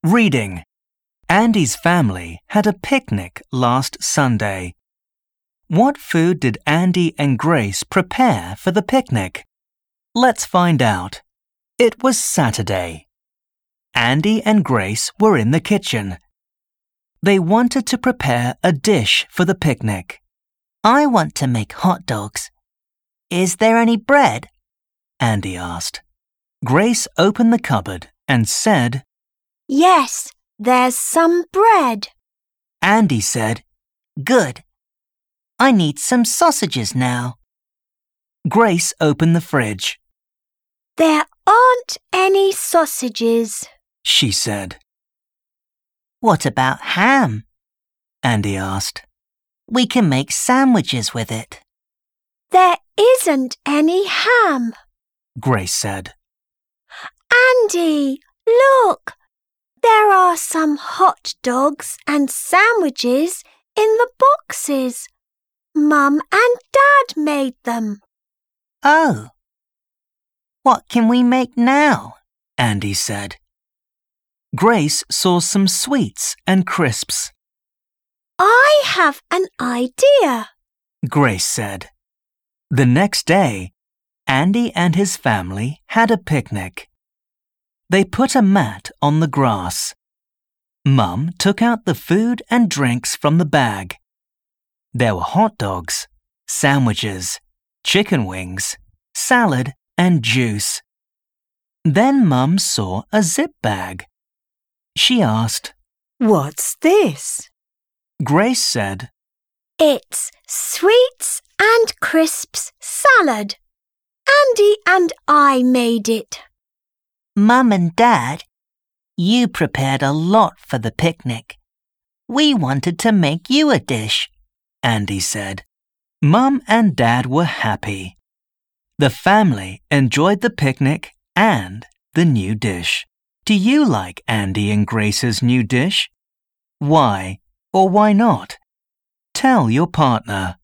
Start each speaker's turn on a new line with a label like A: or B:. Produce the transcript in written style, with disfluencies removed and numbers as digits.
A: Reading. Andy's family had a picnic last Sunday. What food did Andy and Grace prepare for the picnic? Let's find out. It was Saturday. Andy and Grace were in the kitchen. They wanted to prepare a dish for the picnic.
B: I want to make hot dogs. Is there any bread?
A: Andy asked. Grace opened the cupboard and said,
C: Yes, there's some bread.
A: Andy said,
B: Good. I need some sausages now.
A: Grace opened the fridge.
C: There aren't any sausages,
A: she said.
B: What about ham?
A: Andy asked.
B: We can make sandwiches with it.
C: There isn't any ham.
A: Grace said.
C: Andy, look! There are some hot dogs and sandwiches in the boxes. Mum and Dad made them.
B: Oh. What can we make now?
A: Andy said. Grace saw some sweets and crisps.
C: I have an idea,
A: Grace said. The next day, Andy and his family had a picnic. They put a mat on the grass. Mum took out the food and drinks from the bag. There were hot dogs, sandwiches, chicken wings, salad, and juice. Then Mum saw a zip bag. She asked,
D: What's this?
A: Grace said,
C: It's sweets and crisps salad. Andy and I made it.
B: Mum and Dad, you prepared a lot for the picnic. We wanted to make you a dish,
A: Andy said. Mum and Dad were happy. The family enjoyed the picnic and the new dish. Do you like Andy and Grace's new dish? Why or why not? Tell your partner.